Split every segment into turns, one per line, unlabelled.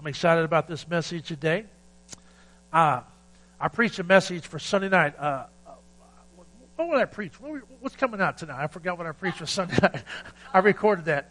I'm excited about this message today. I preached a message for Sunday night. What would I preach? What's coming out tonight? I forgot what I preached for Sunday night. I recorded that.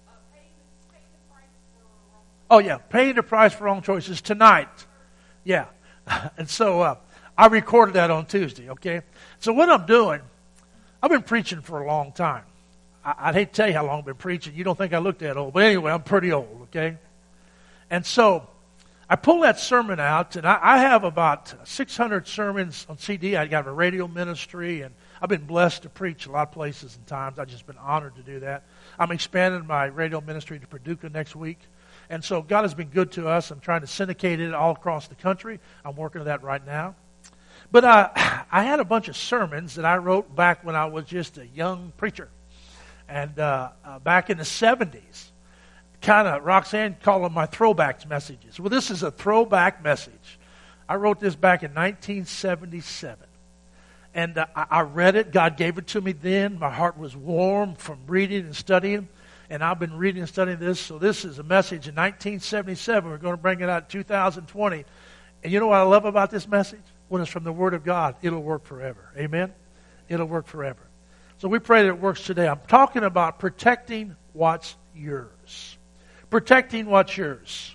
Oh, yeah, paying the price for wrong choices tonight. Yeah. And so I recorded that on Tuesday, okay? So what I'm doing, I've been preaching for a long time. I'd hate to tell you how long I've been preaching. You don't think I look that old. But anyway, I'm pretty old, okay? And so I pulled that sermon out, and I have about 600 sermons on CD. I got a radio ministry, and I've been blessed to preach a lot of places and times. I've just been honored to do that. I'm expanding my radio ministry to Paducah next week. And so God has been good to us. I'm trying to syndicate it all across the country. I'm working on that right now. But I had a bunch of sermons that I wrote back when I was just a young preacher. And back in the 70s, kind of, Roxanne called them my throwback messages. Well, this is a throwback message. I wrote this back in 1977. And I read it. God gave it to me then. My heart was warm from reading and studying. And I've been reading and studying this. So this is a message in 1977. We're going to bring it out in 2020. And you know what I love about this message? When it's from the Word of God, it'll work forever. Amen? It'll work forever. So we pray that it works today. I'm talking about protecting what's yours. Protecting what's yours.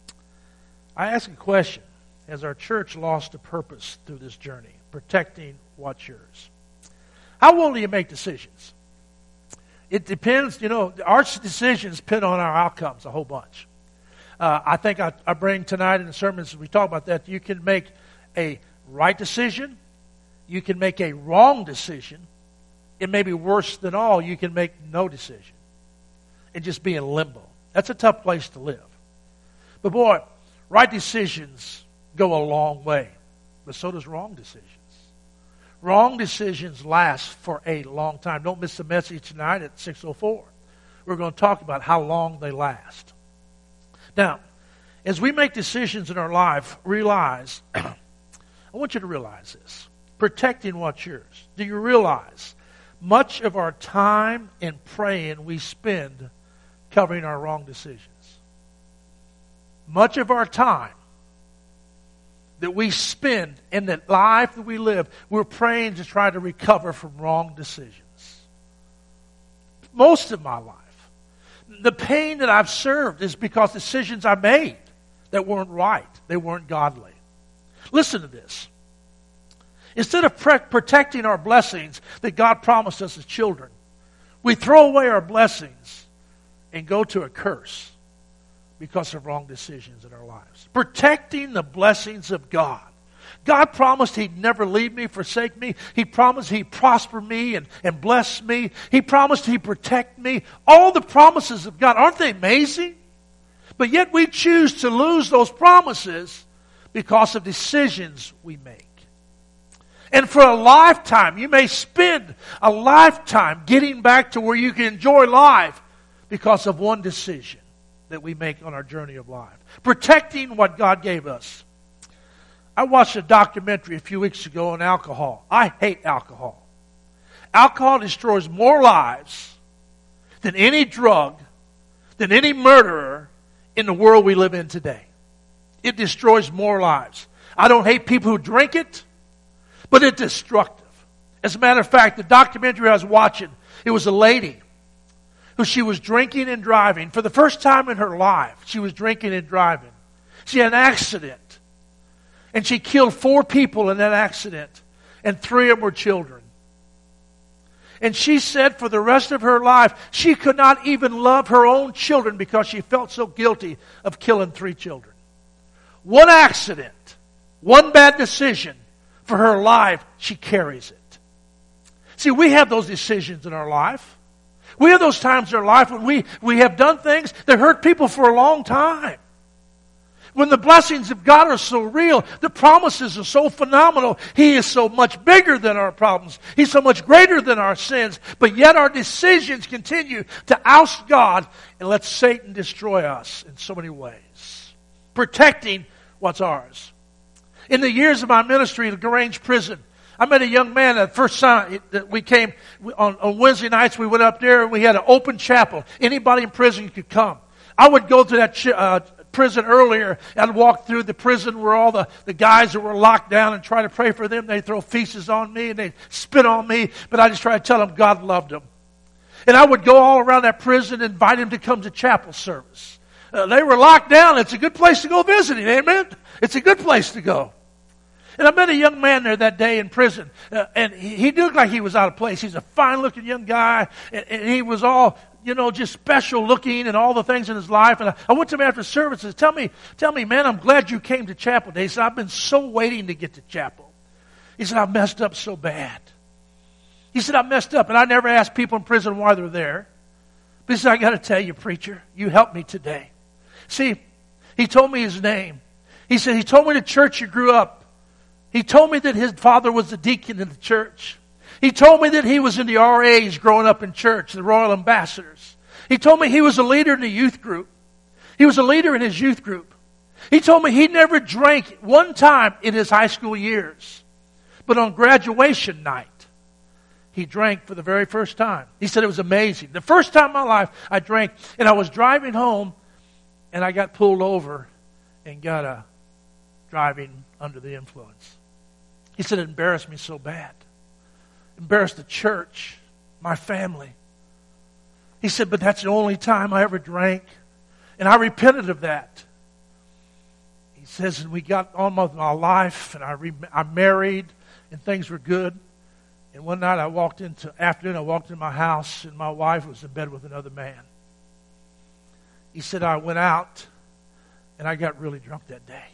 I ask a question. Has our church lost a purpose through this journey? Protecting what's yours. How will you make decisions? It depends, our decisions depend on our outcomes a whole bunch. I think I bring tonight in the sermons, we talk about that, you can make a right decision, you can make a wrong decision. It may be worse than all, you can make no decision and just be in limbo. That's a tough place to live. But boy, right decisions go a long way, but so does wrong decisions. Wrong decisions last for a long time. Don't miss the message tonight at 6:04. We're going to talk about how long they last. Now, as we make decisions in our life, realize, I want you to realize this. Protecting what's yours. Do you realize much of our time in praying we spend covering our wrong decisions? Much of our time that we spend in the life that we live, we're praying to try to recover from wrong decisions. Most of my life, the pain that I've served is because decisions I made that weren't right. They weren't godly. Listen to this. Instead of protecting our blessings that God promised us as children, we throw away our blessings and go to a curse because of wrong decisions in our lives. Protecting the blessings of God. God promised He'd never leave me, forsake me. He promised He'd prosper me and bless me. He promised He'd protect me. All the promises of God, aren't they amazing? But yet we choose to lose those promises because of decisions we make. And for a lifetime, you may spend a lifetime getting back to where you can enjoy life because of one decision that we make on our journey of life. Protecting what God gave us. I watched a documentary a few weeks ago on alcohol. I hate alcohol. Alcohol destroys more lives than any drug, than any murderer in the world we live in today. It destroys more lives. I don't hate people who drink it, but it's destructive. As a matter of fact, the documentary I was watching, it was a lady who she was drinking and driving. For the first time in her life, she was drinking and driving. She had an accident. And she killed 4 people in that accident. And 3 of them were children. And she said for the rest of her life, she could not even love her own children because she felt so guilty of killing 3 children. One accident, one bad decision for her life, she carries it. See, we have those decisions in our life. We have those times in our life when we have done things that hurt people for a long time. When the blessings of God are so real, the promises are so phenomenal. He is so much bigger than our problems. He's so much greater than our sins. But yet our decisions continue to oust God and let Satan destroy us in so many ways. Protecting what's ours. In the years of my ministry at Grange Prison, I met a young man the first time that we came on Wednesday nights. We went up there and we had an open chapel. Anybody in prison could come. I would go to that prison earlier. I'd walk through the prison where all the guys that were locked down and try to pray for them. They'd throw feces on me and they'd spit on me. But I just try to tell them God loved them. And I would go all around that prison and invite them to come to chapel service. They were locked down. It's a good place to go visiting. Amen? It's a good place to go. And I met a young man there that day in prison. And he looked like he was out of place. He's a fine-looking young guy. And he was all, just special looking and all the things in his life. And I went to him after service and said, tell me, man, I'm glad you came to chapel today. He said, I've been so waiting to get to chapel. He said, I messed up so bad. He said, I messed up. And I never asked people in prison why they're there. But he said, I got to tell you, preacher, you helped me today. See, he told me his name. He said, he told me the church you grew up. He told me that his father was a deacon in the church. He told me that he was in the RAs growing up in church, the Royal Ambassadors. He told me he was a leader in the youth group. He was a leader in his youth group. He told me he never drank one time in his high school years. But on graduation night, he drank for the very first time. He said it was amazing. The first time in my life I drank, and I was driving home, and I got pulled over and got a driving under the influence. He said it embarrassed me so bad. Embarrassed the church, my family. He said, but that's the only time I ever drank. And I repented of that. He says, and we got on with my life, and I married, and things were good. And one night I walked into my house, and my wife was in bed with another man. He said, I went out, and I got really drunk that day.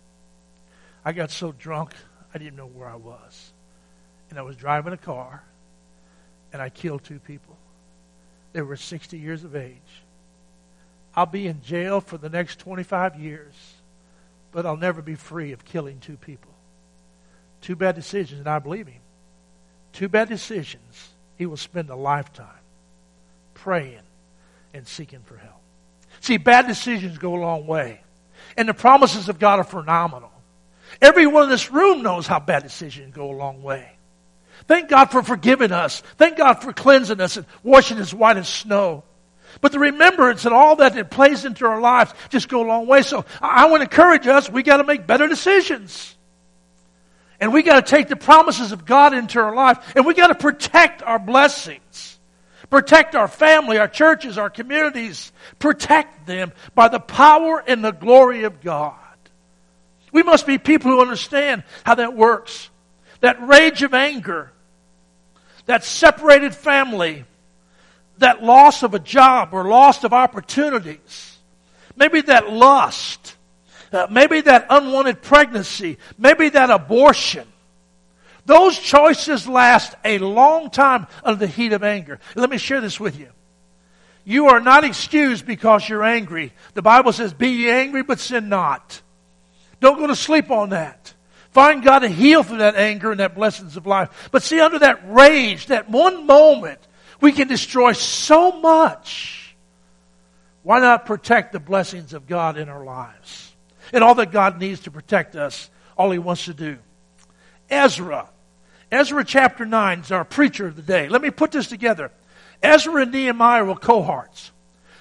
I got so drunk, I didn't know where I was. And I was driving a car, and I killed 2 people. They were 60 years of age. I'll be in jail for the next 25 years, but I'll never be free of killing 2 people. 2 bad decisions, and I believe him. 2 bad decisions, he will spend a lifetime praying and seeking for help. See, bad decisions go a long way. And the promises of God are phenomenal. Everyone in this room knows how bad decisions go a long way. Thank God for forgiving us. Thank God for cleansing us and washing us white as snow. But the remembrance and all that plays into our lives just go a long way. So I want to encourage us, we got to make better decisions. And we got to take the promises of God into our life. And we got to protect our blessings. Protect our family, our churches, our communities. Protect them by the power and the glory of God. We must be people who understand how that works. That rage of anger, that separated family, that loss of a job or loss of opportunities, maybe that lust, maybe that unwanted pregnancy, maybe that abortion. Those choices last a long time under the heat of anger. Let me share this with you. You are not excused because you're angry. The Bible says, be ye angry, but sin not. Don't go to sleep on that. Find God to heal through that anger and that blessings of life. But see, under that rage, that one moment, we can destroy so much. Why not protect the blessings of God in our lives? And all that God needs to protect us, all He wants to do. Ezra chapter 9 is our preacher of the day. Let me put this together. Ezra and Nehemiah were cohorts.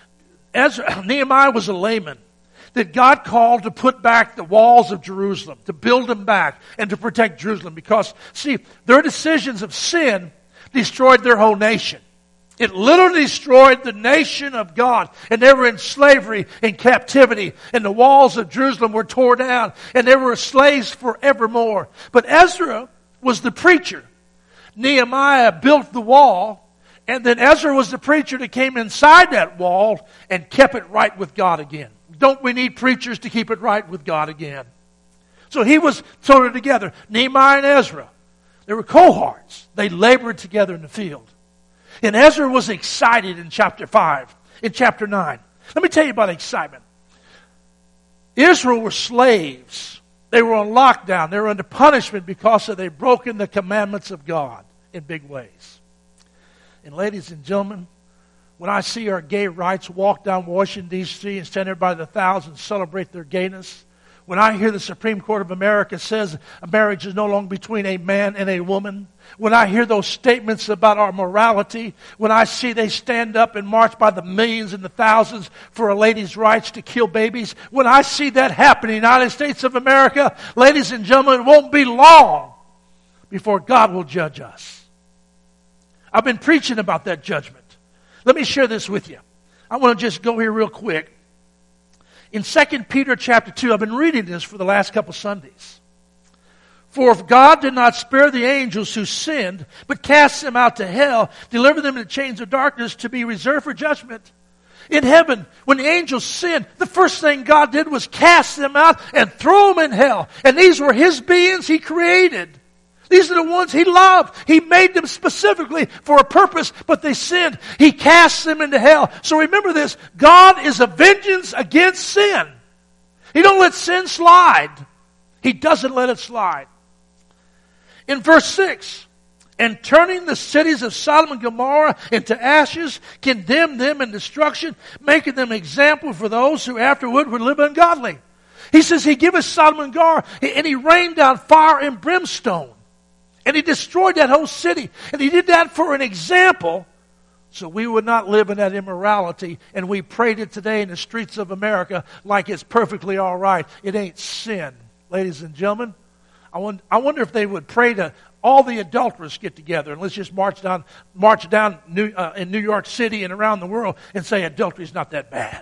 Nehemiah was a layman that God called to put back the walls of Jerusalem, to build them back, and to protect Jerusalem. Because, see, their decisions of sin destroyed their whole nation. It literally destroyed the nation of God. And they were in slavery, in captivity. And the walls of Jerusalem were torn down. And they were slaves forevermore. But Ezra was the preacher. Nehemiah built the wall. And then Ezra was the preacher that came inside that wall and kept it right with God again. Don't we need preachers to keep it right with God again? So he was thrown together. Nehemiah and Ezra. They were cohorts. They labored together in the field. And Ezra was excited in chapter 5, in chapter 9. Let me tell you about excitement. Israel were slaves. They were on lockdown. They were under punishment because they'd broken the commandments of God in big ways. And ladies and gentlemen, when I see our gay rights walk down Washington, D.C. and stand there by the thousands celebrate their gayness, When I hear the Supreme Court of America says a marriage is no longer between a man and a woman, when I hear those statements about our morality, when I see they stand up and march by the millions and the thousands for a lady's rights to kill babies, when I see that happen in the United States of America, ladies and gentlemen, it won't be long before God will judge us. I've been preaching about that judgment. Let me share this with you. I want to just go here real quick. In 2 Peter chapter 2, I've been reading this for the last couple Sundays. For if God did not spare the angels who sinned, but cast them out to hell, deliver them in the chains of darkness to be reserved for judgment. In heaven, when the angels sinned, the first thing God did was cast them out and throw them in hell. And these were His beings He created. These are the ones He loved. He made them specifically for a purpose, but they sinned. He cast them into hell. So remember this, God is a vengeance against sin. He don't let sin slide. He doesn't let it slide. In verse 6, and turning the cities of Sodom and Gomorrah into ashes, condemned them in destruction, making them example for those who afterward would live ungodly. He says He gave us Sodom and Gomorrah, and He rained down fire and brimstone. And He destroyed that whole city. And He did that for an example so we would not live in that immorality. And we prayed it today in the streets of America like it's perfectly all right. It ain't sin. Ladies and gentlemen, I wonder if they would pray to all the adulterers get together and let's just march down in New York City and around the world and say adultery is not that bad.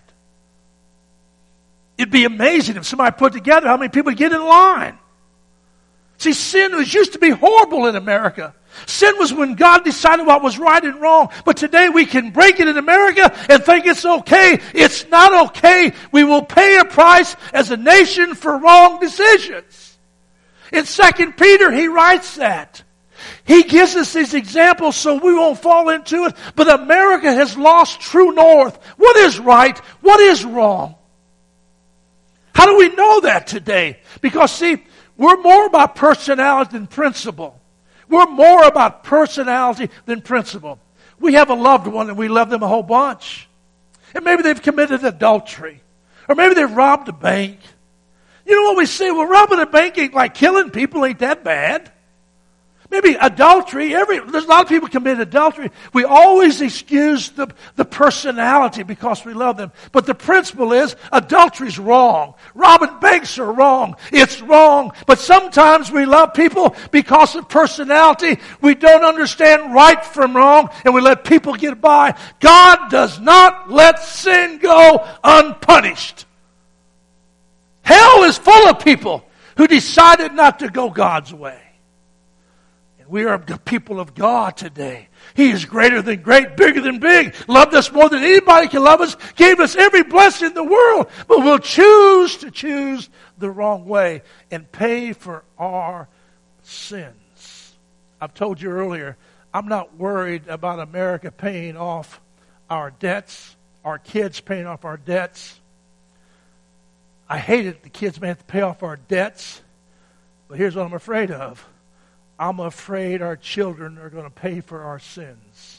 It'd be amazing if somebody put together how many people would get in line. See, sin used to be horrible in America. Sin was when God decided what was right and wrong. But today we can break it in America and think it's okay. It's not okay. We will pay a price as a nation for wrong decisions. In 2 Peter, he writes that. He gives us these examples so we won't fall into it. But America has lost true north. What is right? What is wrong? How do we know that today? Because see, we're more about personality than principle. We're more about personality than principle. We have a loved one and we love them a whole bunch. And maybe they've committed adultery. Or maybe they've robbed a bank. You know what we say? Well, robbing a bank ain't like killing people, ain't that bad. Maybe adultery, there's a lot of people commit adultery. We always excuse the personality because we love them. But the principle is adultery's wrong. Robbing banks are wrong. It's wrong. But sometimes we love people because of personality. We don't understand right from wrong and we let people get by. God does not let sin go unpunished. Hell is full of people who decided not to go God's way. We are the people of God today. He is greater than great, bigger than big, loved us more than anybody can love us, gave us every blessing in the world, but we'll choose the wrong way and pay for our sins. I've told you earlier, I'm not worried about America paying off our debts, our kids paying off our debts. I hate it, the kids may have to pay off our debts, but here's what I'm afraid of. I'm afraid our children are going to pay for our sins.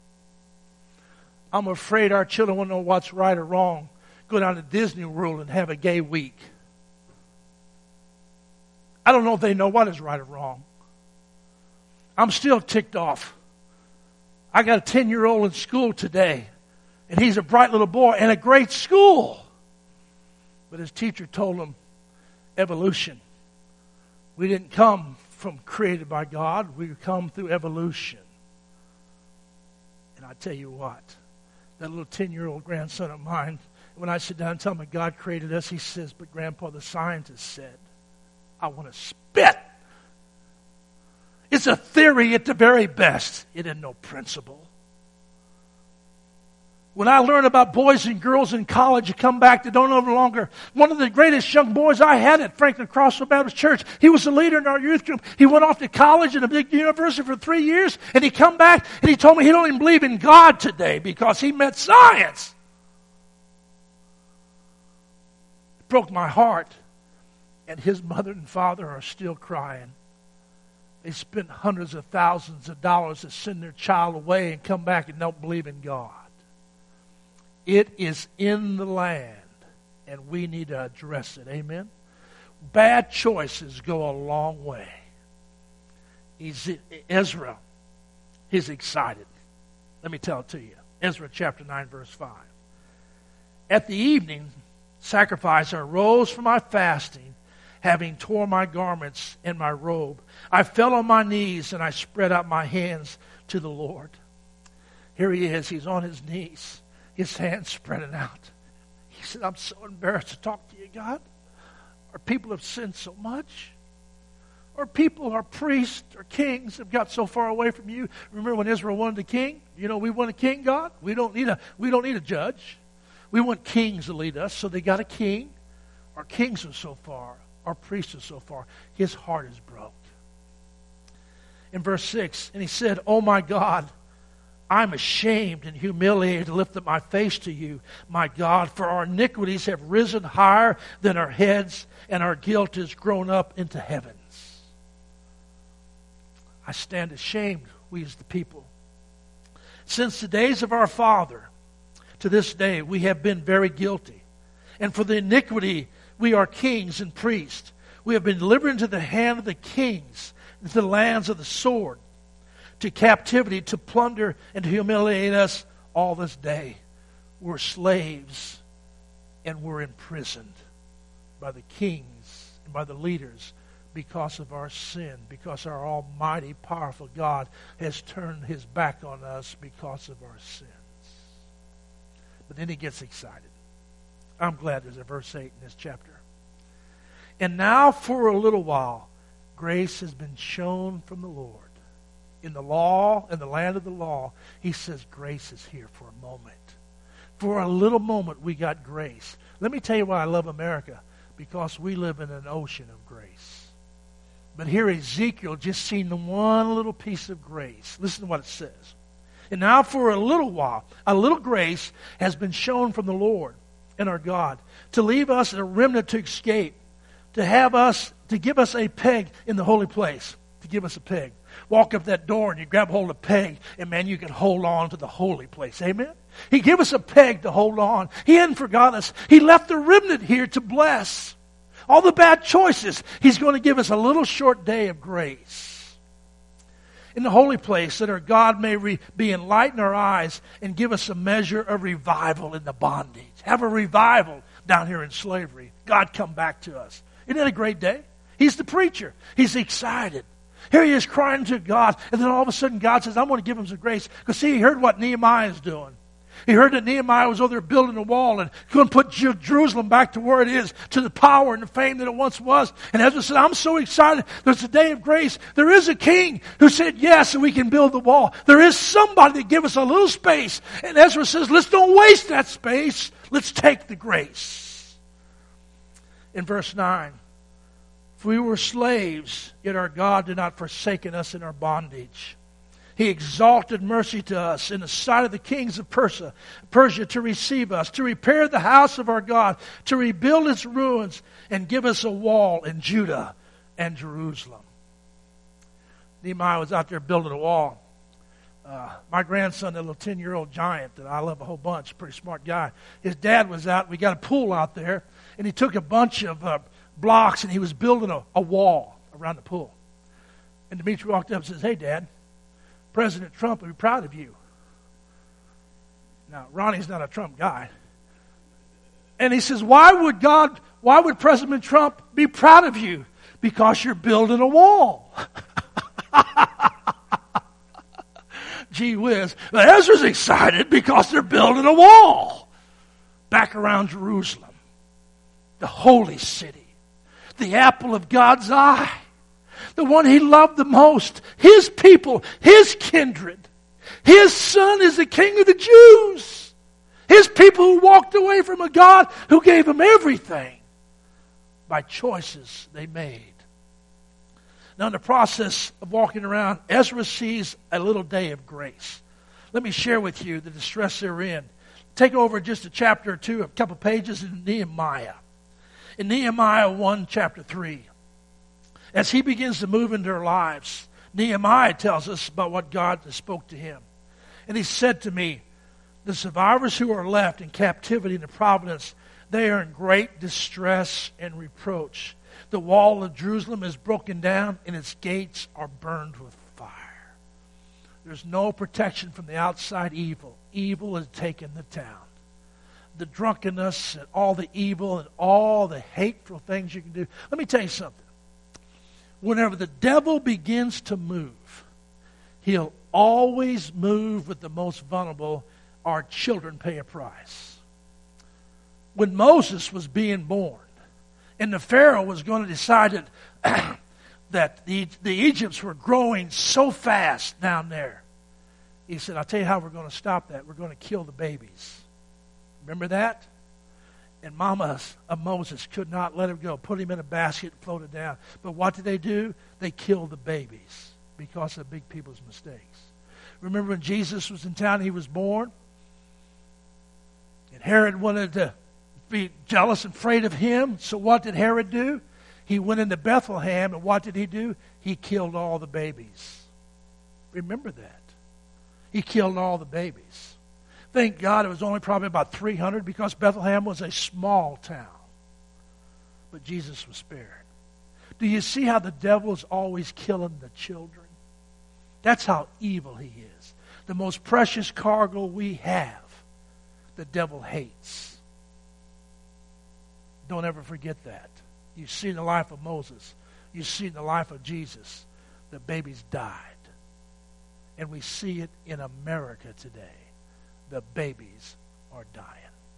I'm afraid our children won't know what's right or wrong. Go down to Disney World and have a gay week. I don't know if they know what is right or wrong. I'm still ticked off. I got a 10-year-old in school today, and he's a bright little boy and a great school. But his teacher told him, evolution. We didn't come from created by God. We come through evolution. And I tell you what, that little 10-year-old grandson of mine, when I sit down and tell him that God created us, he says, but Grandpa, the scientist said, I want to spit. It's a theory at the very best. It isn't no principle. When I learn about boys and girls in college who come back that don't know no longer, one of the greatest young boys I had at Franklin Crossville Baptist Church, he was a leader in our youth group. He went off to college at a big university for 3 years, and he come back and he told me he don't even believe in God today because he met science. It broke my heart, and his mother and father are still crying. They spent hundreds of thousands of dollars to send their child away and come back and don't believe in God. It is in the land, and we need to address it. Amen? bad choices go a long way. Ezra, he's excited. Let me tell it to you. Ezra chapter 9, verse 5. At the evening sacrifice, I rose from my fasting, having torn my garments and my robe. I fell on my knees and I spread out my hands to the Lord. Here he is. He's on his knees. His hands spreading out. He said, I'm so embarrassed to talk to you, God. Our people have sinned so much. Our people, our priests, our kings have got so far away from you. Remember when Israel wanted a king? You know, we want a king, God. We don't need a judge. We want kings to lead us, so they got a king. Our kings are so far. Our priests are so far. His heart is broke. In verse 6, and he said, Oh my God, I'm ashamed and humiliated to lift up my face to you, my God, for our iniquities have risen higher than our heads, and our guilt has grown up into heavens. I stand ashamed, we as the people. Since the days of our father, to this day, we have been very guilty. And for the iniquity, we are kings and priests. We have been delivered into the hand of the kings, into the lands of the sword, to captivity, to plunder, and to humiliate us all this day. We're slaves, and we're imprisoned by the kings and by the leaders because of our sin, because our almighty, powerful God has turned his back on us because of our sins. But then he gets excited. I'm glad there's a verse 8 in this chapter. And now for a little while, grace has been shown from the Lord. In the law, in the land of the law, he says grace is here for a moment. For a little moment, we got grace. Let me tell you why I love America. Because we live in an ocean of grace. But here Ezekiel just seen the one little piece of grace. Listen to what it says. And now for a little while, a little grace has been shown from the Lord and our God to leave us a remnant to escape, to give us a peg in the holy place, to give us a peg. Walk up that door and you grab hold of a peg, and man, you can hold on to the holy place. Amen? He gave us a peg to hold on. He hadn't forgot us. He left the remnant here to bless. All the bad choices, he's going to give us a little short day of grace. In the holy place, that our God may be enlighten our eyes and give us a measure of revival in the bondage. Have a revival down here in slavery. God come back to us. Isn't that a great day? He's the preacher. He's excited. Here he is crying to God, and then all of a sudden God says, I'm going to give him some grace. Because see, he heard what Nehemiah is doing. He heard that Nehemiah was over there building a wall and going to put Jerusalem back to where it is, to the power and the fame that it once was. And Ezra said, I'm so excited. There's a day of grace. There is a king who said yes, and we can build the wall. There is somebody that give us a little space. And Ezra says, let's don't waste that space. Let's take the grace. In verse 9, for we were slaves, yet our God did not forsake us in our bondage. He exalted mercy to us in the sight of the kings of Persia to receive us, to repair the house of our God, to rebuild its ruins, and give us a wall in Judah and Jerusalem. Nehemiah was out there building a wall. My grandson, the little 10-year-old giant that I love a whole bunch, pretty smart guy, his dad was out. We got a pool out there, and he took a bunch of blocks, and he was building a wall around the pool. And Dimitri walked up and says, hey, Dad, President Trump will be proud of you. Now, Ronnie's not a Trump guy. And he says, why would President Trump be proud of you? Because you're building a wall. Gee whiz. But Ezra's excited because they're building a wall back around Jerusalem, the holy city, the apple of God's eye. The one he loved the most, his people, his kindred. His son is the king of the Jews. His people who walked away from a God who gave them everything by choices they made. Now in the process of walking around, Ezra sees a little day of grace. Let me share with you the distress they're in. Take over just a chapter or two, a couple pages in Nehemiah. In Nehemiah 1, chapter 3. As he begins to move into their lives, Nehemiah tells us about what God spoke to him. And he said to me, the survivors who are left in captivity in the province, they are in great distress and reproach. The wall of Jerusalem is broken down, and its gates are burned with fire. There's no protection from the outside evil. Evil has taken the town. The drunkenness and all the evil and all the hateful things you can do. Let me tell you something. Whenever the devil begins to move, he'll always move with the most vulnerable. Our children pay a price. When Moses was being born, and the Pharaoh was going to decide that the Egypts were growing so fast down there, he said, I'll tell you how we're going to stop that. We're going to kill the babies. Remember that? And Mama of Moses could not let him go. Put him in a basket and floated down. But what did they do? They killed the babies because of big people's mistakes. Remember when Jesus was in town, he was born? And Herod wanted to be jealous and afraid of him. So what did Herod do? He went into Bethlehem, and what did he do? He killed all the babies. Remember that. He killed all the babies. Thank God it was only probably about 300 because Bethlehem was a small town. But Jesus was spared. Do you see how the devil is always killing the children? That's how evil he is. The most precious cargo we have, the devil hates. Don't ever forget that. You see in the life of Moses. You see in the life of Jesus. The babies died. And we see it in America today. The babies are dying.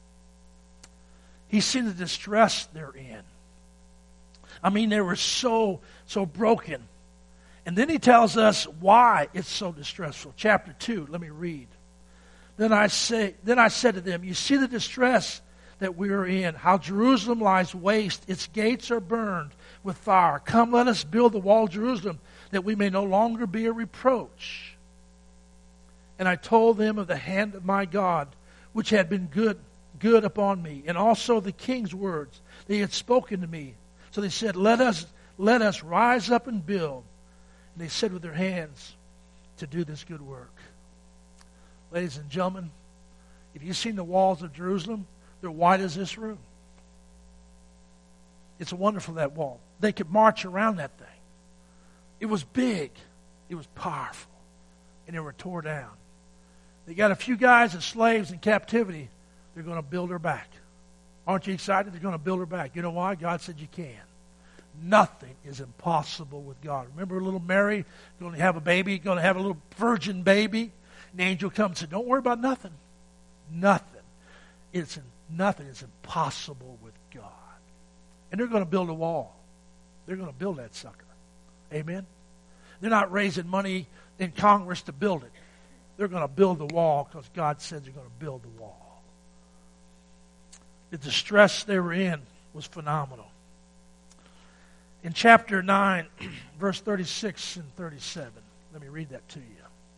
He's seen the distress they're in. I mean, they were so broken. And then he tells us why it's so distressful. Chapter 2, let me read. Then I said to them, you see the distress that we are in, how Jerusalem lies waste, its gates are burned with fire. Come, let us build the wall of Jerusalem, that we may no longer be a reproach. And I told them of the hand of my God, which had been good upon me, and also the king's words that he had spoken to me. So they said, let us rise up and build. And they said with their hands to do this good work. Ladies and gentlemen, if you've seen the walls of Jerusalem, they're wide as this room. It's wonderful, that wall. They could march around that thing. It was big. It was powerful. And they were torn down. They got a few guys as slaves in captivity. They're going to build her back. Aren't you excited? They're going to build her back. You know why? God said you can. Nothing is impossible with God. Remember little Mary going to have a baby, going to have a little virgin baby. And the angel comes and said, don't worry about nothing. Nothing. Nothing is impossible with God. And they're going to build a wall. They're going to build that sucker. Amen? They're not raising money in Congress to build it. They're going to build the wall because God said they're going to build the wall. The distress they were in was phenomenal. In chapter 9, verse 36 and 37, let me read that to you.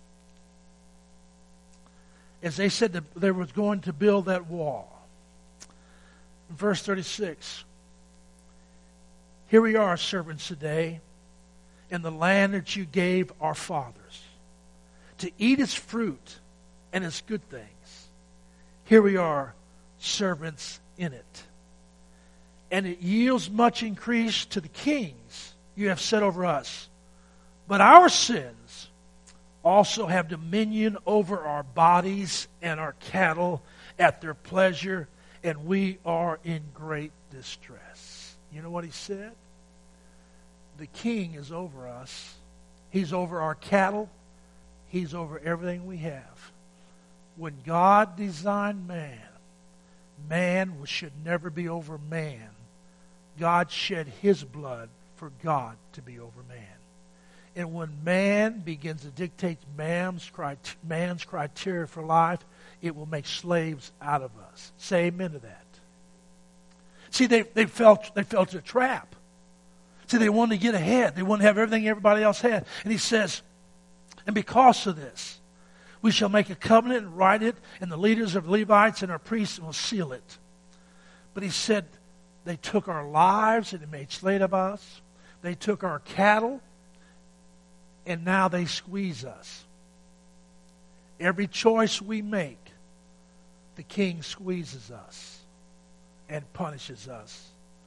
As they said that they were going to build that wall. In verse 36, here we are, servants today, in the land that you gave our fathers, to eat its fruit and its good things. Here we are, servants in it. And it yields much increase to the kings you have set over us. But our sins also have dominion over our bodies and our cattle at their pleasure, and we are in great distress. You know what he said? The king is over us. He's over our cattle. He's over everything we have. When God designed man, man should never be over man. God shed his blood for God to be over man. And when man begins to dictate man's criteria for life, it will make slaves out of us. Say amen to that. See, they fell to a trap. See, they wanted to get ahead. They wanted to have everything everybody else had. And he says, and because of this, we shall make a covenant and write it, and the leaders of the Levites and our priests will seal it. But he said, they took our lives and they made slaves of us. They took our cattle, and now they squeeze us. Every choice we make, the king squeezes us and punishes us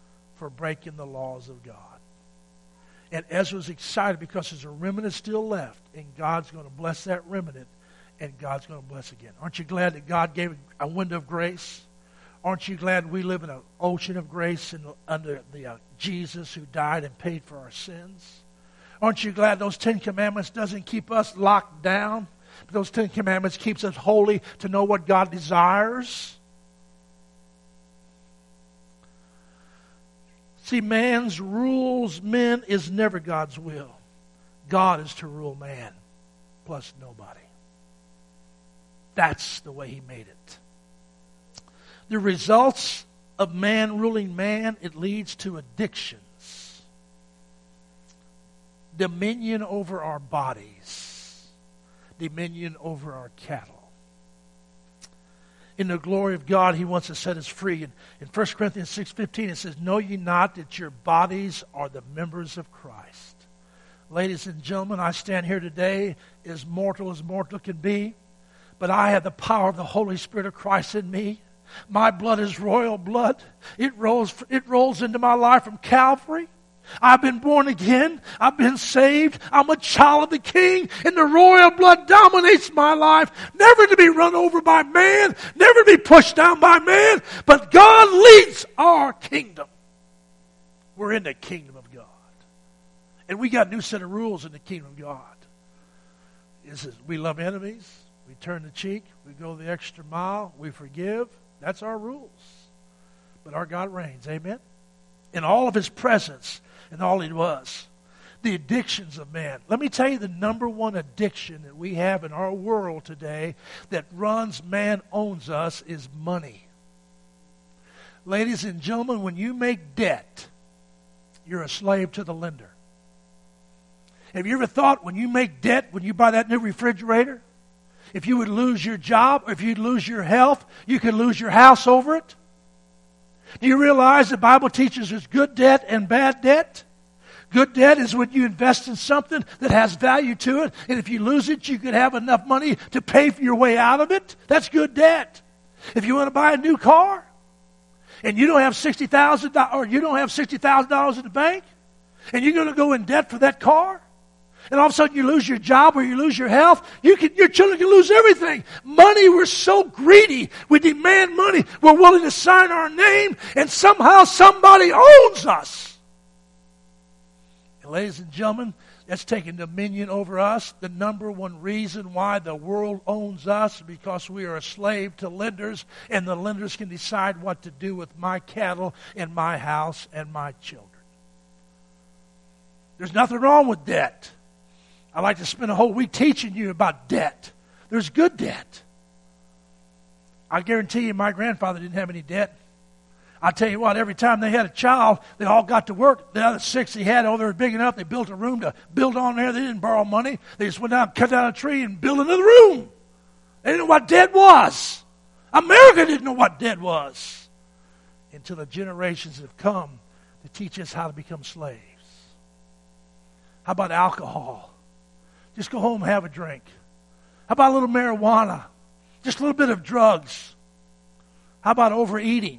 for breaking the laws of God. And Ezra's excited because there's a remnant still left, and God's going to bless that remnant, and God's going to bless again. Aren't you glad that God gave a window of grace? Aren't you glad we live in an ocean of grace under the Jesus who died and paid for our sins? Aren't you glad those 10 Commandments doesn't keep us locked down? But those 10 Commandments keeps us holy to know what God desires? See, man's rules men is never God's will. God is to rule man, plus nobody. That's the way he made it. The results of man ruling man, it leads to addictions, dominion over our bodies, dominion over our cattle. In the glory of God, he wants to set us free. In 1 Corinthians 6:15, it says, "Know ye not that your bodies are the members of Christ?" Ladies and gentlemen, I stand here today as mortal can be, but I have the power of the Holy Spirit of Christ in me. My blood is royal blood. It rolls into my life from Calvary. I've been born again. I've been saved. I'm a child of the King, and the royal blood dominates my life. Never to be run over by man, never to be pushed down by man, but God leads our kingdom. We're in the kingdom of God. And we got a new set of rules in the kingdom of God. It says we love enemies, we turn the cheek, we go the extra mile, we forgive. That's our rules. But our God reigns, amen? In all of his presence and all he was. The addictions of man. Let me tell you the number one addiction that we have in our world today that runs man owns us is money. Ladies and gentlemen, when you make debt, you're a slave to the lender. Have you ever thought when you make debt, when you buy that new refrigerator, if you would lose your job, or if you'd lose your health, you could lose your house over it? Do you realize the Bible teaches there's good debt and bad debt? Good debt is when you invest in something that has value to it, and if you lose it, you could have enough money to pay for your way out of it. That's good debt. If you want to buy a new car, and you don't have $60,000, or you don't have $60,000 in the bank, and you're going to go in debt for that car, and all of a sudden you lose your job or you lose your health, your children can lose everything. Money, we're so greedy. We demand money. We're willing to sign our name, and somehow somebody owns us. And ladies and gentlemen, that's taking dominion over us. The number one reason why the world owns us is because we are a slave to lenders, and the lenders can decide what to do with my cattle and my house and my children. There's nothing wrong with debt. I'd like to spend a whole week teaching you about debt. There's good debt. I guarantee you my grandfather didn't have any debt. I'll tell you what, every time they had a child, they all got to work. The other 6 he had over there big enough, they built a room to build on there. They didn't borrow money. They just went down, cut down a tree, and built another room. They didn't know what debt was. America didn't know what debt was until the generations have come to teach us how to become slaves. How about alcohol? Just go home and have a drink. How about a little marijuana? Just a little bit of drugs. How about overeating?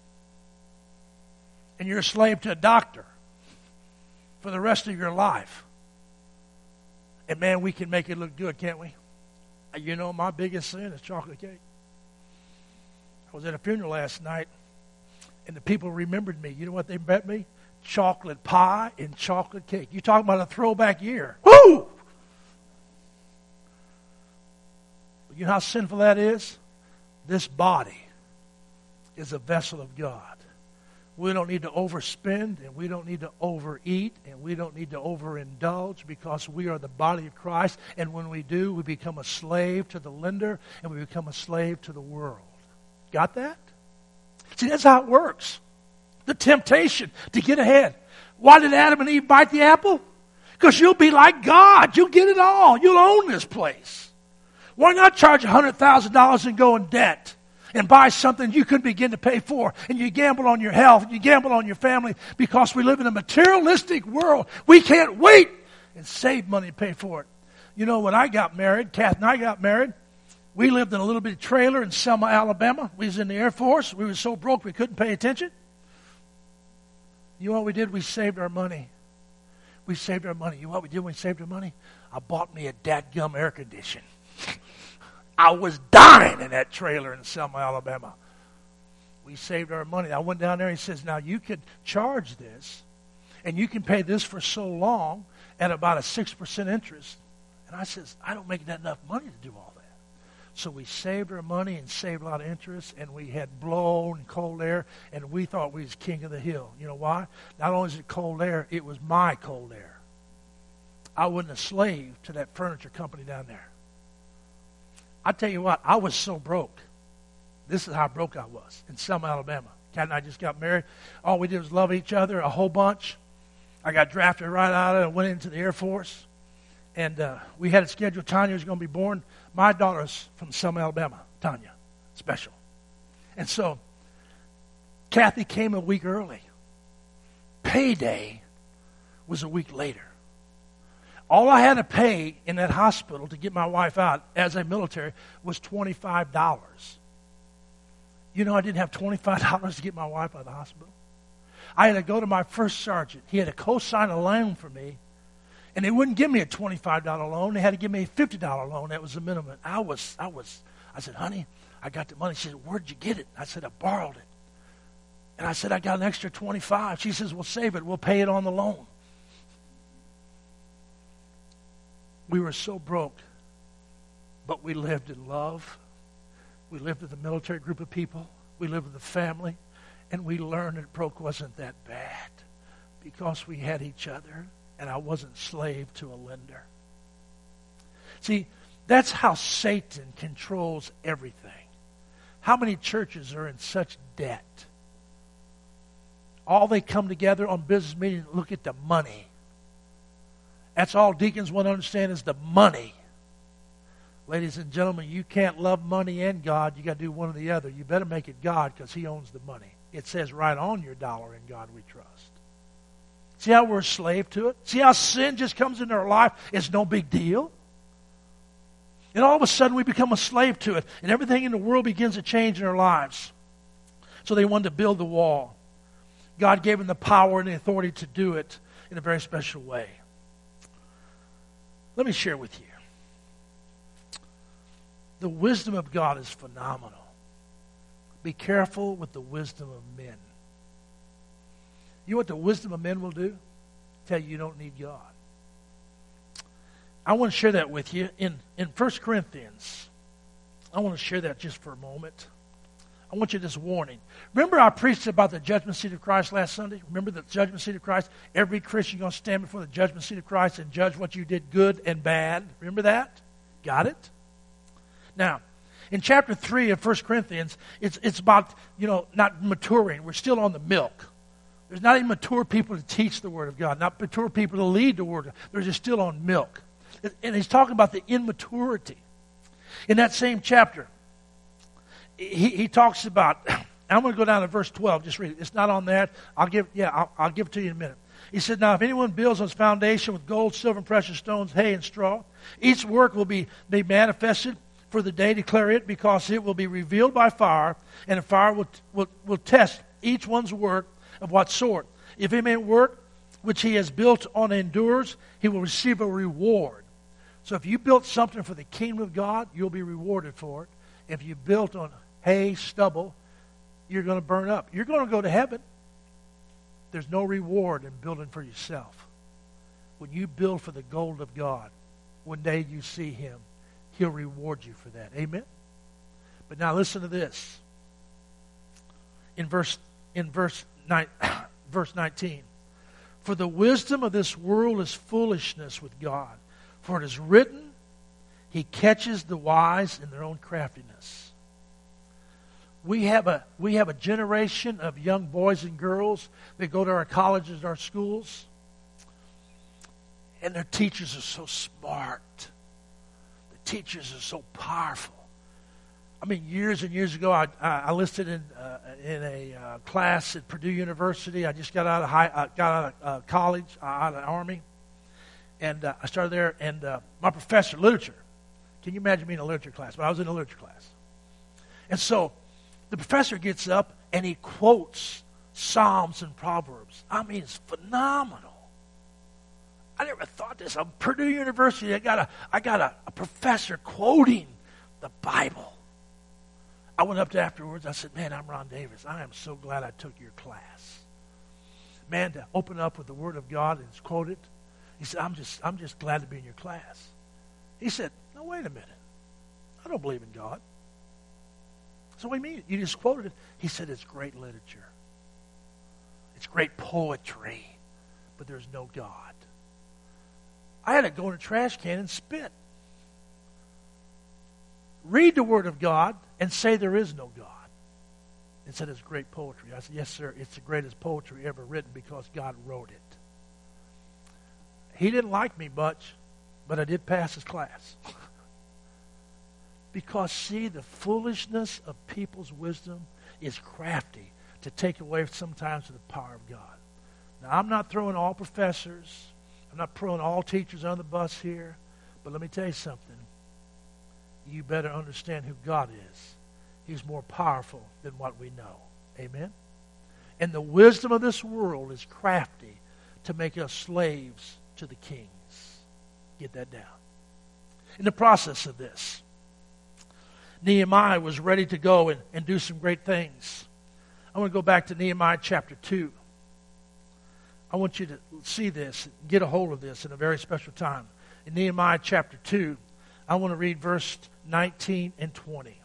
And you're a slave to a doctor for the rest of your life. And man, we can make it look good, can't we? You know, my biggest sin is chocolate cake. I was at a funeral last night, and the people remembered me. You know what they bet me? Chocolate pie and chocolate cake. You talking about a throwback year. Woo! You know how sinful that is? This body is a vessel of God. We don't need to overspend, and we don't need to overeat, and we don't need to overindulge, because we are the body of Christ. And when we do, we become a slave to the lender, and we become a slave to the world. Got that? See, that's how it works. The temptation to get ahead. Why did Adam and Eve bite the apple? Because you'll be like God. You'll get it all. You'll own this place. Why not charge $100,000 and go in debt and buy something you couldn't begin to pay for, and you gamble on your health, and you gamble on your family, because we live in a materialistic world. We can't wait and save money to pay for it. You know, when I got married, Kath and I got married, we lived in a little bitty trailer in Selma, Alabama. We was in the Air Force. We were so broke we couldn't pay attention. You know what we did? We saved our money. We saved our money. You know what we did when we saved our money? I bought me a dadgum air conditioner. I was dying in that trailer in Selma, Alabama. We saved our money. I went down there and he says, now you could charge this, and you can pay this for so long at about a 6% interest. And I says, I don't make that enough money to do all that. So we saved our money and saved a lot of interest, and we had blown cold air, and we thought we was king of the hill. You know why? Not only is it cold air, it was my cold air. I wasn't a slave to that furniture company down there. I tell you what, I was so broke. This is how broke I was in Selma, Alabama. Kat and I just got married. All we did was love each other a whole bunch. I got drafted right out of it and went into the Air Force. And we had it scheduled. Tanya was going to be born. My daughter's from Selma, Alabama. Tanya. Special. And so Kathy came a week early. Payday was a week later. All I had to pay in that hospital to get my wife out as a military was $25. You know, I didn't have $25 to get my wife out of the hospital. I had to go to my first sergeant. He had to co-sign a loan for me. And they wouldn't give me a $25 loan. They had to give me a $50 loan. That was the minimum. I said, honey, I got the money. She said, where'd you get it? I said, I borrowed it. And I said, I got an extra 25. She says, we'll save it. We'll pay it on the loan. We were so broke, but we lived in love. We lived with a military group of people. We lived with a family. And we learned that broke wasn't that bad because we had each other, and I wasn't slave to a lender. See, that's how Satan controls everything. How many churches are in such debt? All they come together on business meetings and look at the money. That's all deacons want to understand is the money. Ladies and gentlemen, you can't love money and God. You got to do one or the other. You better make it God because He owns the money. It says right on your dollar, in God we trust. See how we're a slave to it? See how sin just comes into our life? It's no big deal. And all of a sudden we become a slave to it. And everything in the world begins to change in our lives. So they wanted to build the wall. God gave them the power and the authority to do it in a very special way. Let me share with you. The wisdom of God is phenomenal. Be careful with the wisdom of men. You know what the wisdom of men will do? Tell you don't need God. I want to share that with you in 1 Corinthians. I want to share that just for a moment. I want you this warning. Remember I preached about the judgment seat of Christ last Sunday? Remember the judgment seat of Christ? Every Christian is going to stand before the judgment seat of Christ and judge what you did good and bad. Remember that? Got it? Now, in chapter 3 of 1 Corinthians, it's about, not maturing. We're still on the milk. There's not even mature people to teach the Word of God, not mature people to lead the Word of God. They're just still on milk. And he's talking about the immaturity. In that same chapter, he talks about, I'm going to go down to verse 12, just read it. It's not on that. I'll give it to you in a minute. He said, now if anyone builds on his foundation with gold, silver, and precious stones, hay, and straw, each work will be manifested, for the day declare it, because it will be revealed by fire, and the fire will test each one's work of what sort. If any man work which he has built on endures, he will receive a reward. So if you built something for the kingdom of God, you'll be rewarded for it. If you built on hay, stubble, you're going to burn up. You're going to go to heaven. There's no reward in building for yourself. When you build for the gold of God, one day you see Him. He'll reward you for that. Amen? But now listen to this. In verse 19. For the wisdom of this world is foolishness with God. For it is written, He catches the wise in their own craftiness. We have a generation of young boys and girls that go to our colleges and our schools, and their teachers are so smart. Teachers are so powerful. I mean, years and years ago, I listed in a class at Purdue University. I just got out of college, out of the Army, and I started there. And my professor, literature. Can you imagine being in a literature class? But I was in a literature class, and so the professor gets up and he quotes Psalms and Proverbs. I mean, it's phenomenal. I never thought this. At Purdue University, I got a professor quoting the Bible. I went up to afterwards. I said, man, I'm Ron Davis. I am so glad I took your class. Man, to open up with the Word of God and quote it. He said, I'm just glad to be in your class. He said, no, wait a minute. I don't believe in God. So what do you mean? You just quoted it. He said, it's great literature. It's great poetry. But there's no God. I had to go in a trash can and spit. Read the Word of God and say there is no God. It said it's great poetry. I said, yes, sir, it's the greatest poetry ever written because God wrote it. He didn't like me much, but I did pass his class. Because, see, the foolishness of people's wisdom is crafty to take away sometimes the power of God. Now, I'm not throwing all professors, I'm not throwing all teachers on the bus here, but let me tell you something. You better understand who God is. He's more powerful than what we know. Amen? And the wisdom of this world is crafty to make us slaves to the kings. Get that down. In the process of this, Nehemiah was ready to go and do some great things. I want to go back to Nehemiah chapter 2. I want you to see this, get a hold of this in a very special time. In Nehemiah chapter 2, I want to read verse 19 and 20.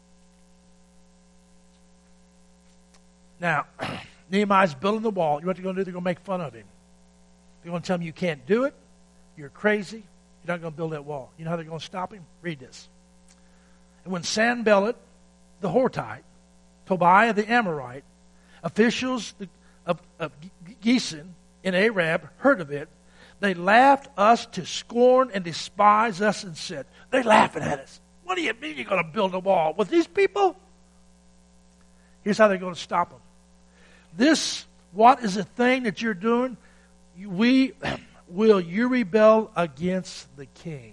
Now, Nehemiah's building the wall. You know what they're going to do? They're going to make fun of him. They're going to tell him you can't do it. You're crazy. You're not going to build that wall. You know how they're going to stop him? Read this. And when Sanballat, the Hortite, Tobiah the Amorite, officials of Gesem and Arab heard of it, they laughed us to scorn and despised us and said, they're laughing at us. What do you mean you're going to build a wall with these people? Here's how they're going to stop them. What is the thing that you're doing? Will you rebel against the king?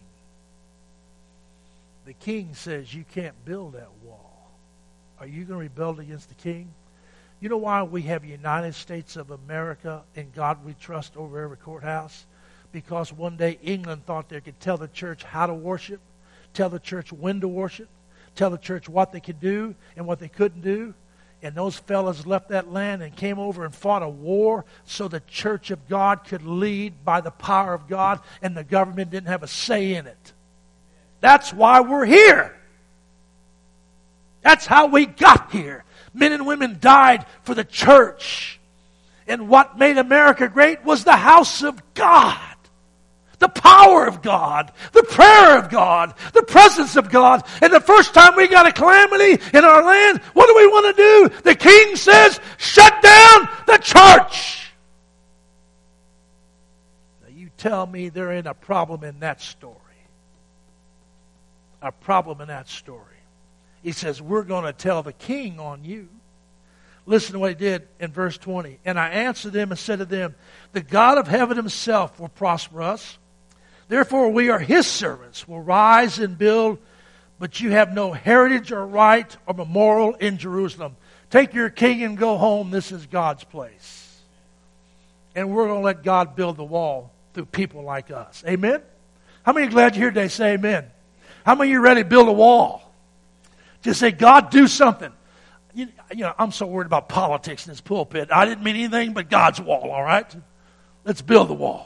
The king says you can't build that wall. Are you going to rebel against the king? You know why we have United States of America and God we trust over every courthouse? Because one day England thought they could tell the church how to worship, tell the church when to worship, tell the church what they could do and what they couldn't do. And those fellas left that land and came over and fought a war so the church of God could lead by the power of God and the government didn't have a say in it. That's why we're here. That's how we got here. Men and women died for the church. And what made America great was the house of God. The power of God, the prayer of God, the presence of God. And the first time we got a calamity in our land, what do we want to do? The king says, shut down the church. Now you tell me there ain't a problem in that story. A problem in that story. He says, we're going to tell the king on you. Listen to what he did in verse 20. And I answered them and said to them, the God of heaven himself will prosper us. Therefore, we are his servants, will rise and build, but you have no heritage or right or memorial in Jerusalem. Take your king and go home. This is God's place. And we're going to let God build the wall through people like us. Amen? How many are glad you're here today? Say amen. How many of you are ready to build a wall? Just say, God, do something. You know, I'm so worried about politics in this pulpit. I didn't mean anything but God's wall, all right? Let's build the wall.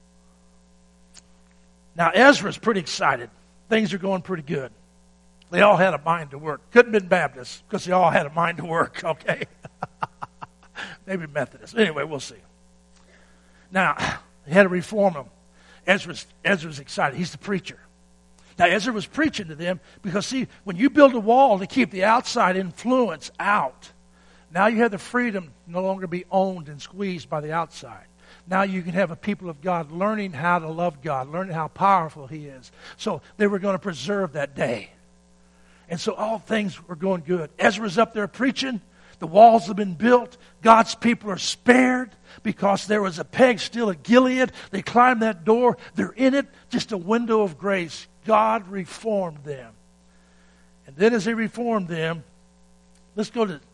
Now, Ezra's pretty excited. Things are going pretty good. They all had a mind to work. Couldn't have been Baptists because they all had a mind to work, okay? Maybe Methodists. Anyway, we'll see. Now, they had to reform them. Ezra's excited. He's the preacher. Now, Ezra was preaching to them because, see, when you build a wall to keep the outside influence out, now you have the freedom to no longer be owned and squeezed by the outside. Now you can have a people of God learning how to love God, learning how powerful he is. So they were going to preserve that day. And so all things were going good. Ezra's up there preaching. The walls have been built. God's people are spared because there was a peg still at Gilead. They climbed that door. They're in it. Just a window of grace. God reformed them. And then as he reformed them, let's go to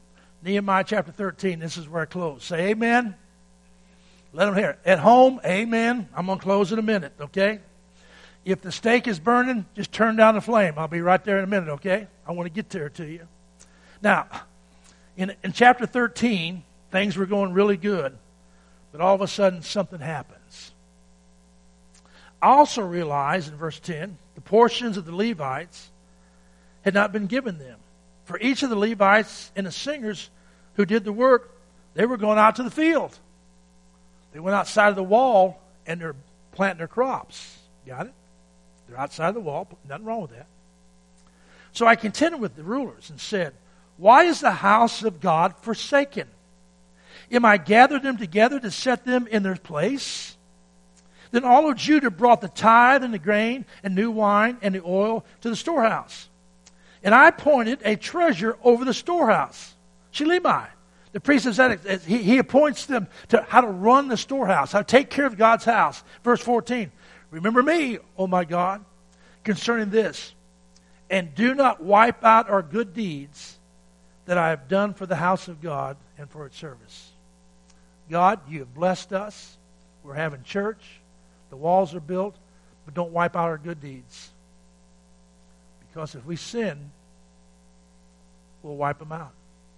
Nehemiah chapter 13, this is where I close. Say amen. Let them hear it. At home, amen. I'm going to close in a minute, okay? If the steak is burning, just turn down the flame. I'll be right there in a minute, okay? I want to get there to you. Now, in chapter 13, things were going really good, but all of a sudden something happens. I also realized in verse 10, the portions of the Levites had not been given them. For each of the Levites and the singers who did the work, they were going out to the field. They went outside of the wall and they're planting their crops. Got it? They're outside of the wall. Nothing wrong with that. So I contended with the rulers and said, why is the house of God forsaken? Am I gathered them together to set them in their place? Then all of Judah brought the tithe and the grain and new wine and the oil to the storehouse. And I appointed a treasurer over the storehouse, Shilemi. The priest of Zadok, he appoints them to how to run the storehouse, how to take care of God's house. Verse 14, remember me, O my God, concerning this, and do not wipe out our good deeds that I have done for the house of God and for its service. God, you have blessed us. We're having church. The walls are built, but don't wipe out our good deeds. Because if we sin, we'll wipe them out.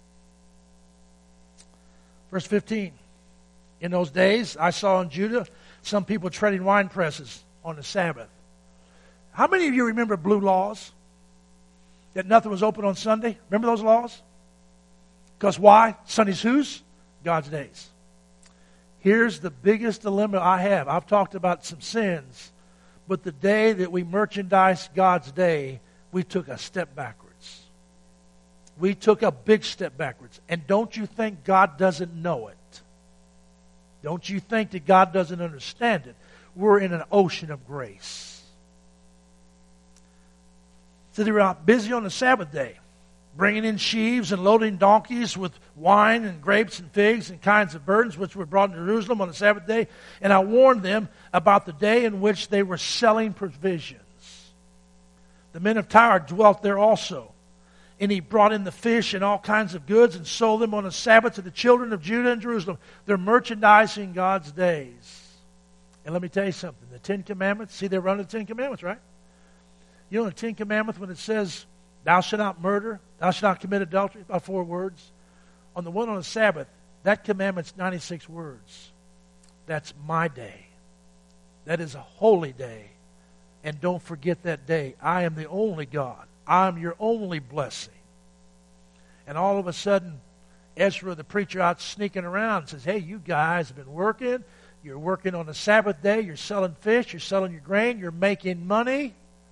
Verse 15, in those days I saw in Judah some people treading wine presses on the Sabbath. How many of you remember blue laws? That nothing was open on Sunday? Remember those laws? Because why? Sunday's whose? God's days. Here's the biggest dilemma I have. I've talked about some sins, but the day that we merchandise God's day, we took a step backwards. We took a big step backwards. And don't you think God doesn't know it? Don't you think that God doesn't understand it? We're in an ocean of grace. So they were out busy on the Sabbath day, bringing in sheaves and loading donkeys with wine and grapes and figs and kinds of burdens which were brought to Jerusalem on the Sabbath day. And I warned them about the day in which they were selling provisions. The men of Tyre dwelt there also. And he brought in the fish and all kinds of goods and sold them on the Sabbath to the children of Judah and Jerusalem. They're merchandising God's days. And let me tell you something. The Ten Commandments, see, they're running the Ten Commandments, right? You know the Ten Commandments when it says, thou shalt not murder, thou shalt not commit adultery, about 4 words. On the one on the Sabbath, that commandment's 96 words. That's my day. That is a holy day. And don't forget that day. I am the only God. I'm your only blessing. And all of a sudden, Ezra, the preacher, out sneaking around says, hey, you guys have been working. You're working on the Sabbath day. You're selling fish. You're selling your grain. You're making money.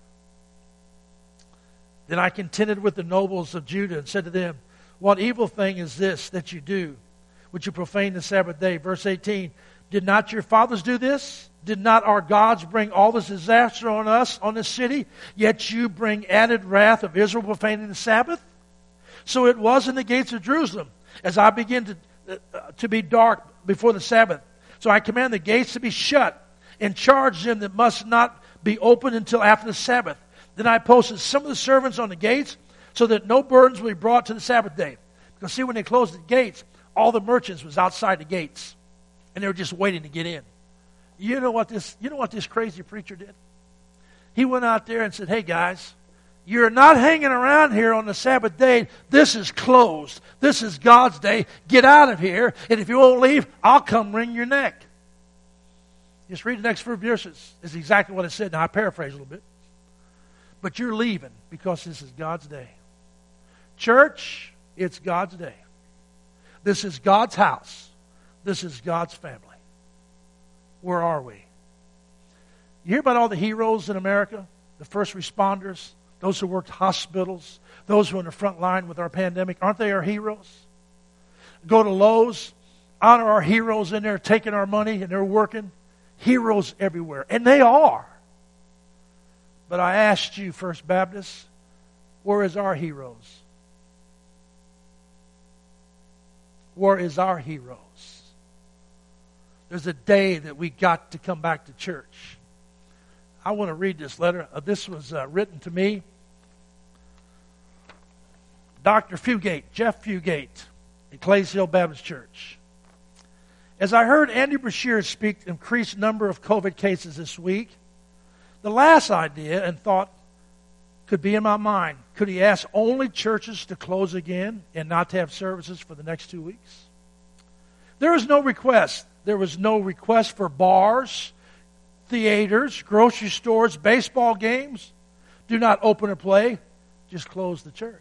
Then I contended with the nobles of Judah and said to them, what evil thing is this that you do, which you profane the Sabbath day? Verse 18, did not your fathers do this? Did not our gods bring all this disaster on us, on this city? Yet you bring added wrath of Israel profaning the Sabbath? So it was in the gates of Jerusalem, as I begin to be dark before the Sabbath. So I command the gates to be shut, and charge them that must not be opened until after the Sabbath. Then I posted some of the servants on the gates, so that no burdens will be brought to the Sabbath day. Because see, when they closed the gates, all the merchants was outside the gates, and they were just waiting to get in. You know what this crazy preacher did? He went out there and said, hey guys, you're not hanging around here on the Sabbath day. This is closed. This is God's day. Get out of here. And if you won't leave, I'll come wring your neck. Just read the next few verses. It's exactly what it said. Now I paraphrase a little bit. But you're leaving because this is God's day. Church, it's God's day. This is God's house. This is God's family. Where are we? You hear about all the heroes in America? The first responders, those who worked hospitals, those who are in the front line with our pandemic. Aren't they our heroes? Go to Lowe's, honor our heroes in there taking our money and they're working. Heroes everywhere. And they are. But I asked you, First Baptist, where is our heroes? Where is our heroes? There's a day that we got to come back to church. I want to read this letter. This was written to me. Dr. Fugate, Jeff Fugate, at Clays Hill Baptist Church. As I heard Andy Brashear speak increased number of COVID cases this week, the last idea and thought could be in my mind. Could he ask only churches to close again and not to have services for the next 2 weeks? There is no request. There was no request for bars, theaters, grocery stores, baseball games. Do not open or play. Just close the church.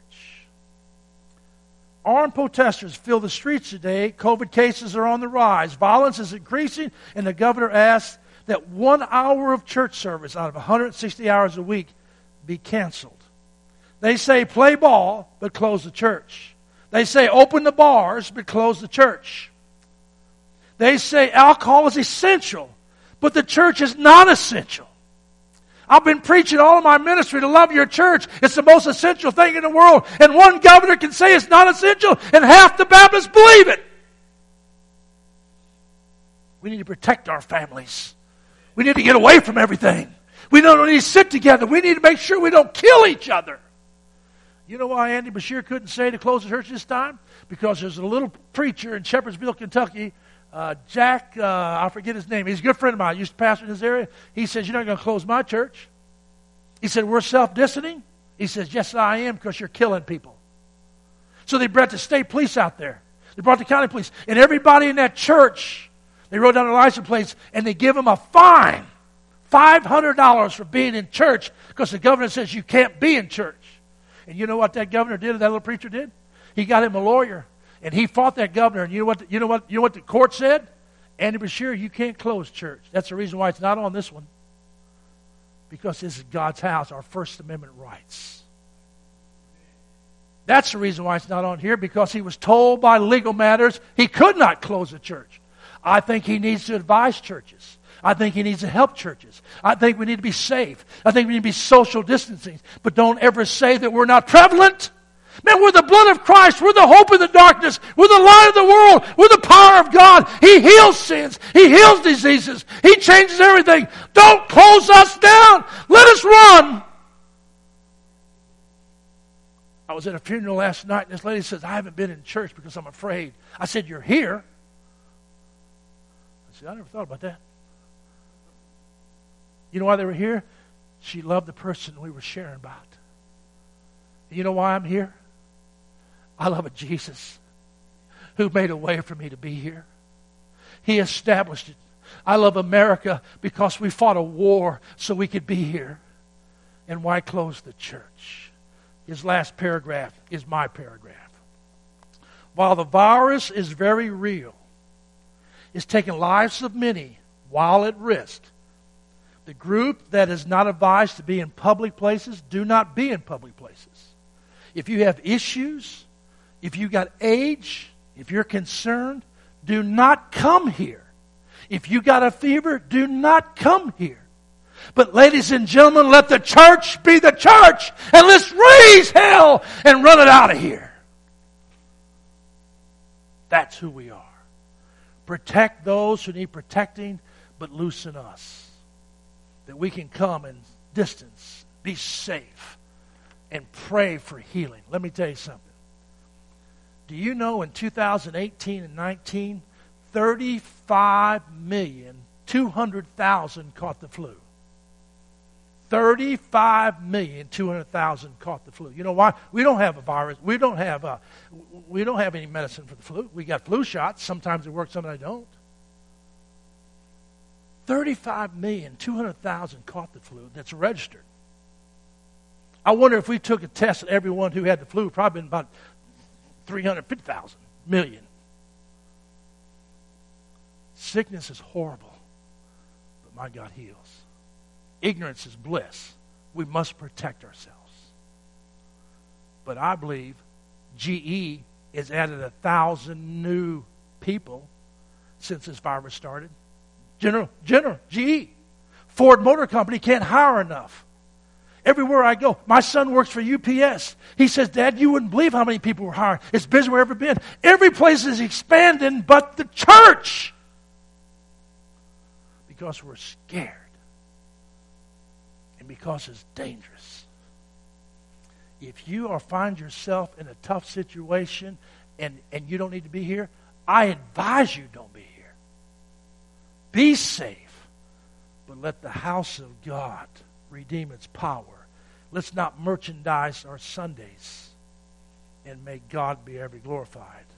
Armed protesters fill the streets today. COVID cases are on the rise. Violence is increasing, and the governor asked that 1 hour of church service out of 160 hours a week be canceled. They say play ball, but close the church. They say open the bars, but close the church. They say alcohol is essential, but the church is not essential. I've been preaching all of my ministry to love your church. It's the most essential thing in the world. And one governor can say it's not essential, and half the Baptists believe it. We need to protect our families. We need to get away from everything. We don't need to sit together. We need to make sure we don't kill each other. You know why Andy Brashear couldn't say to close the church this time? Because there's a little preacher in Shepherdsville, Kentucky, Jack, I forget his name. He's a good friend of mine. I used to pastor in his area. He says, you're not going to close my church. He said, we're self-distancing. He says, yes, I am, because you're killing people. So they brought the state police out there. They brought the county police. And everybody in that church, they wrote down a license plates, and they give them a fine, $500 for being in church, because the governor says you can't be in church. And you know what that governor did, that little preacher did? He got him a lawyer. And he fought that governor, and you know what the court said? Andy Brashear, you can't close church. That's the reason why it's not on this one. Because this is God's house, our First Amendment rights. That's the reason why it's not on here, because he was told by legal matters he could not close the church. I think he needs to advise churches. I think he needs to help churches. I think we need to be safe. I think we need to be social distancing. But don't ever say that we're not prevalent. Man, we're the blood of Christ. We're the hope of the darkness. We're the light of the world. We're the power of God. He heals sins. He heals diseases. He changes everything. Don't close us down. Let us run. I was at a funeral last night, and this lady says, I haven't been in church because I'm afraid. I said, you're here? I said, I never thought about that. You know why they were here? She loved the person we were sharing about. You know why I'm here? I love a Jesus who made a way for me to be here. He established it. I love America because we fought a war so we could be here. And why close the church? His last paragraph is my paragraph. While the virus is very real, it's taken lives of many while at risk. The group that is not advised to be in public places, do not be in public places. If you have issues, if you got age, if you're concerned, do not come here. If you got a fever, do not come here. But ladies and gentlemen, let the church be the church, and let's raise hell and run it out of here. That's who we are. Protect those who need protecting, but loosen us. That we can come and distance, be safe, and pray for healing. Let me tell you something. Do you know in 2018 and 19, 35,200,000 caught the flu? 35,200,000 caught the flu. You know why? We don't have a virus. We don't have any medicine for the flu. We got flu shots. Sometimes they work, sometimes they don't. 35,200,000 caught the flu that's registered. I wonder if we took a test of everyone who had the flu, probably been about 350,000 million. Sickness is horrible, but my God heals. Ignorance is bliss. We must protect ourselves. But I believe GE has added 1,000 new people since this virus started. General, GE. Ford Motor Company can't hire enough. Everywhere I go, my son works for UPS. He says, Dad, you wouldn't believe how many people we're hiring. It's busier than we've ever been. Every place is expanding but the church. Because we're scared. And because it's dangerous. If you find yourself in a tough situation and you don't need to be here, I advise you don't be here. Be safe, but let the house of God redeem its power. Let's not merchandise our Sundays, and may God be ever glorified.